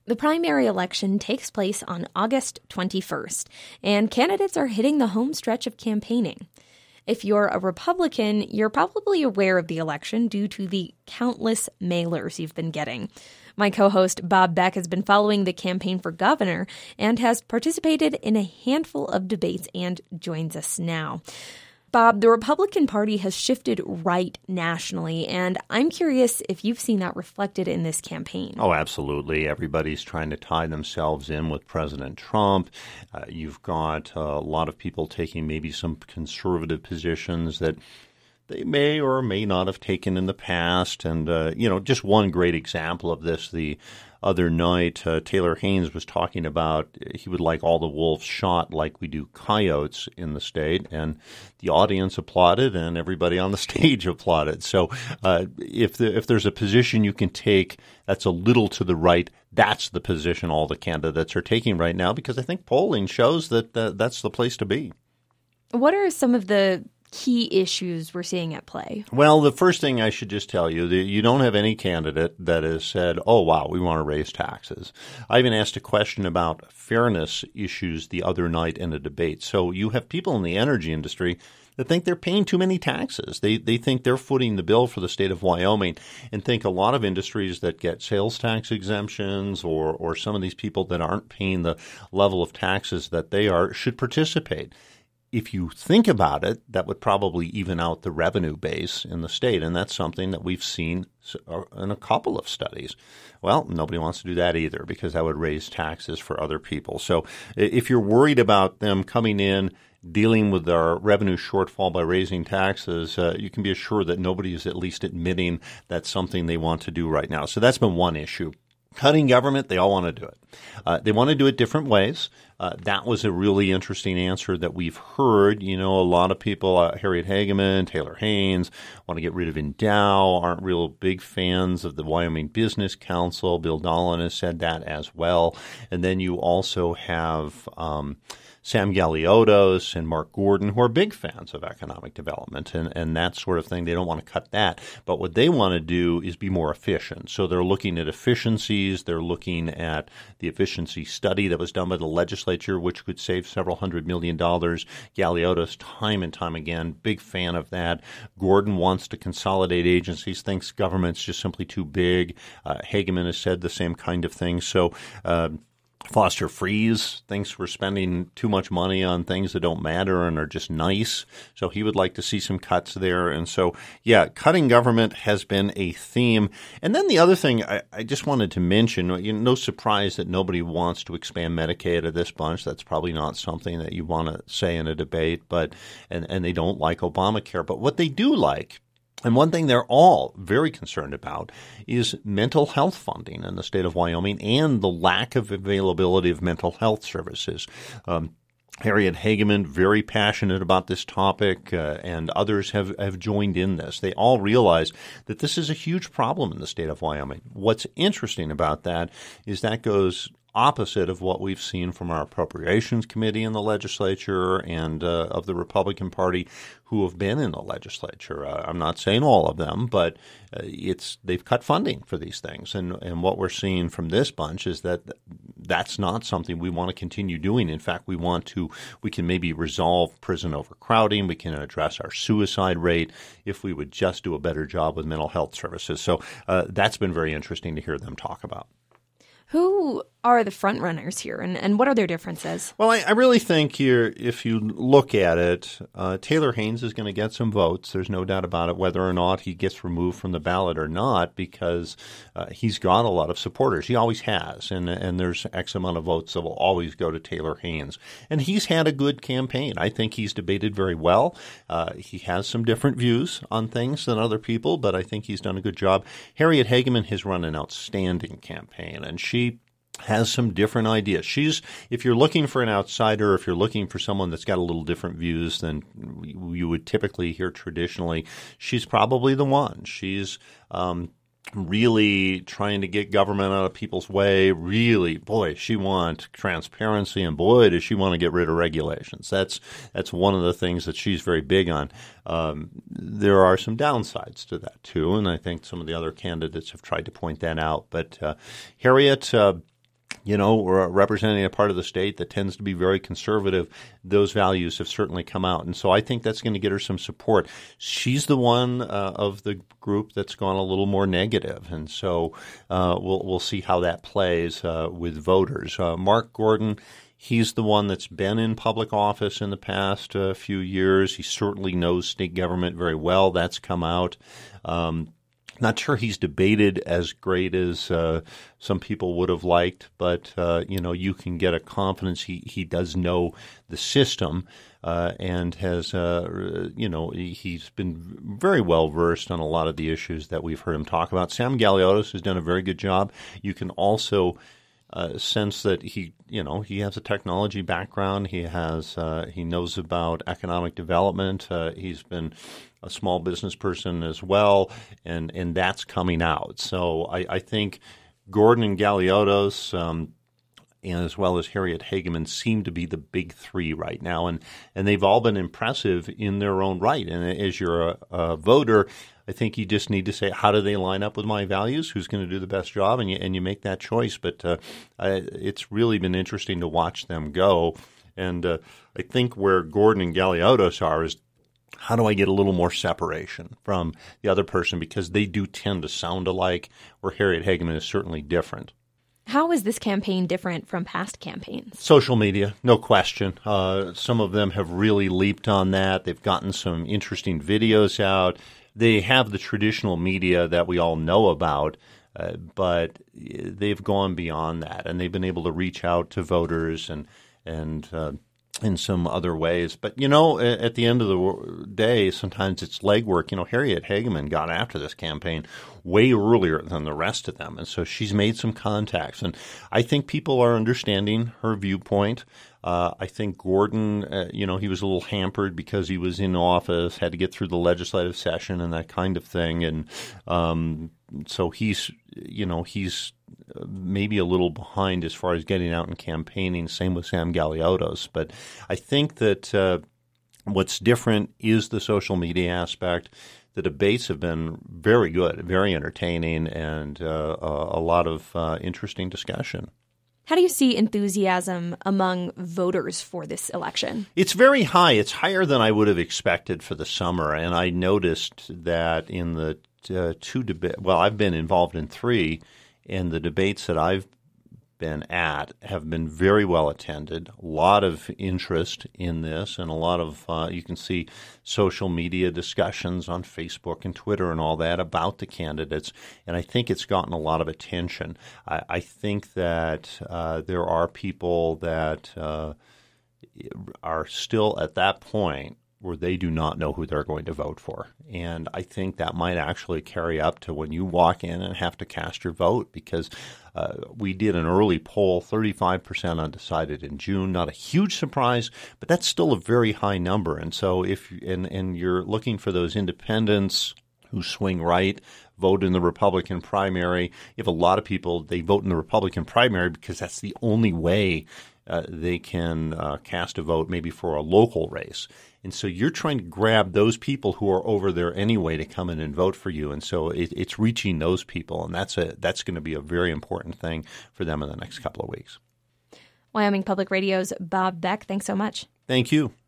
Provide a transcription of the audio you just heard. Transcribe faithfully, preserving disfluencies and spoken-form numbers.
The primary election takes place on August twenty-first, and candidates are hitting the home stretch of campaigning. If you're a Republican, you're probably aware of the election due to the countless mailers you've been getting. My co-host Bob Beck has been following the campaign for governor and has participated in a handful of debates and joins us now. Bob, the Republican Party has shifted right nationally, and I'm curious if you've seen that reflected in this campaign. Oh, absolutely. Everybody's trying to tie themselves in with President Trump. Uh, you've got uh, a lot of people taking maybe some conservative positions that they may or may not have taken in the past. And, uh, you know, just one great example of this, the other night, uh, Taylor Haynes was talking about he would like all the wolves shot like we do coyotes in the state, and the audience applauded and everybody on the stage applauded. So uh, if the, if there's a position you can take that's a little to the right, that's the position all the candidates are taking right now, because I think polling shows that uh, that's the place to be. What are some of the key issues we're seeing at play? Well, the first thing I should just tell you, that you don't have any candidate that has said, oh, wow, we want to raise taxes. I even asked a question about fairness issues the other night in a debate. So you have people in the energy industry that think they're paying too many taxes. They they think they're footing the bill for the state of Wyoming, and think a lot of industries that get sales tax exemptions or, or some of these people that aren't paying the level of taxes that they are should participate. If you think about it, that would probably even out the revenue base in the state, and that's something that we've seen in a couple of studies. Well, nobody wants to do that either, because that would raise taxes for other people. So if you're worried about them coming in, dealing with our revenue shortfall by raising taxes, uh, you can be assured that nobody is at least admitting that's something they want to do right now. So that's been one issue. Cutting government, they all want to do it. Uh, they want to do it different ways. Uh, that was a really interesting answer that we've heard. You know, a lot of people, uh, Harriet Hageman, Taylor Haynes, want to get rid of Endow, aren't real big fans of the Wyoming Business Council. Bill Dolan has said that as well. And then you also have um, Sam Galiotos and Mark Gordon, who are big fans of economic development and, and that sort of thing. They don't want to cut that. But what they want to do is be more efficient. So they're looking at efficiencies. They're looking at the efficiency study that was done by the legislature, which could save several hundred million dollars. Galiotos, time and time again, big fan of that. Gordon wants to consolidate agencies, thinks government's just simply too big. Uh, Hageman has said the same kind of thing. So, uh, Foster Friess thinks we're spending too much money on things that don't matter and are just nice. So he would like to see some cuts there. And so, yeah, cutting government has been a theme. And then the other thing I, I just wanted to mention, you know, no surprise that nobody wants to expand Medicaid at this bunch. That's probably not something that you want to say in a debate, but and, and they don't like Obamacare. But what they do like, and one thing they're all very concerned about, is mental health funding in the state of Wyoming and the lack of availability of mental health services. Um, Harriet Hageman, very passionate about this topic, uh, and others have, have joined in this. They all realize that this is a huge problem in the state of Wyoming. What's interesting about that is that goes opposite of what we've seen from our Appropriations Committee in the legislature and uh, of the Republican Party who have been in the legislature. Uh, I'm not saying all of them, but uh, it's they've cut funding for these things. And, and what we're seeing from this bunch is that that's not something we want to continue doing. In fact, we want to we can maybe resolve prison overcrowding. We can address our suicide rate if we would just do a better job with mental health services. So uh, that's been very interesting to hear them talk about. Who are the front runners here, and, and what are their differences? Well, I, I really think here, if you look at it, uh, Taylor Haynes is going to get some votes. There's no doubt about it, whether or not he gets removed from the ballot or not, because uh, he's got a lot of supporters. He always has, and and there's X amount of votes that will always go to Taylor Haynes. And he's had a good campaign. I think he's debated very well. Uh, he has some different views on things than other people, but I think he's done a good job. Harriet Hageman has run an outstanding campaign, and she has some different ideas. She's, if you're looking for an outsider, if you're looking for someone that's got a little different views than you would typically hear traditionally, she's probably the one. She's um, really trying to get government out of people's way. Really, boy, she wants transparency, and boy, does she want to get rid of regulations. That's that's one of the things that she's very big on. Um, there are some downsides to that too, and I think some of the other candidates have tried to point that out. But uh, Harriet. Uh, you know, or representing a part of the state that tends to be very conservative, those values have certainly come out. And so I think that's going to get her some support. She's the one uh, of the group that's gone a little more negative. And so uh, we'll we'll see how that plays uh, with voters. Uh, Mark Gordon, he's the one that's been in public office in the past uh, few years. He certainly knows state government very well. That's come out. Um Not sure he's debated as great as uh, some people would have liked, but, uh, you know, you can get a confidence. He, he does know the system uh, and has, uh, you know, he's been very well versed on a lot of the issues that we've heard him talk about. Sam Galiotos has done a very good job. You can also uh, sense that he, you know, he has a technology background. He has, uh, he knows about economic development. Uh, he's been a small business person as well, and, and that's coming out. So I, I think Gordon and Galiotos, um, and as well as Harriet Hageman, seem to be the big three right now, and, and they've all been impressive in their own right. And as you're a, a voter, I think you just need to say, how do they line up with my values? Who's going to do the best job? And you, and you make that choice. But uh, I, it's really been interesting to watch them go. And uh, I think where Gordon and Galiotos are is, how do I get a little more separation from the other person? Because they do tend to sound alike, where Harriet Hageman is certainly different. How is this campaign different from past campaigns? Social media, no question. Uh, some of them have really leaped on that. They've gotten some interesting videos out. They have the traditional media that we all know about, uh, but they've gone beyond that, and they've been able to reach out to voters and and uh, in some other ways. But, you know, at the end of the day, sometimes it's legwork. You know, Harriet Hageman got after this campaign way earlier than the rest of them. And so she's made some contacts. And I think people are understanding her viewpoint. Uh, I think Gordon, uh, you know, he was a little hampered because he was in office, had to get through the legislative session and that kind of thing. And um, so he's, you know, he's maybe a little behind as far as getting out and campaigning. Same with Sam Galiotos. But I think that uh, what's different is the social media aspect. The debates have been very good, very entertaining, and uh, a, a lot of uh, interesting discussion. How do you see enthusiasm among voters for this election? It's very high. It's higher than I would have expected for the summer. And I noticed that in the uh, two debates, well, I've been involved in three, and the debates that I've been at have been very well attended. A lot of interest in this, and a lot of, uh, you can see social media discussions on Facebook and Twitter and all that about the candidates. And I think it's gotten a lot of attention. I, I think that uh, there are people that uh, are still at that point where they do not know who they're going to vote for. And I think that might actually carry up to when you walk in and have to cast your vote, because uh, we did an early poll, thirty-five percent undecided in June. Not a huge surprise, but that's still a very high number. And so if and, and you're looking for those independents who swing right, vote in the Republican primary, you have a lot of people, they vote in the Republican primary because that's the only way uh, they can uh, cast a vote maybe for a local race. And so you're trying to grab those people who are over there anyway to come in and vote for you. And so it, it's reaching those people, and that's a that's going to be a very important thing for them in the next couple of weeks. Wyoming Public Radio's Bob Beck, thanks so much. Thank you.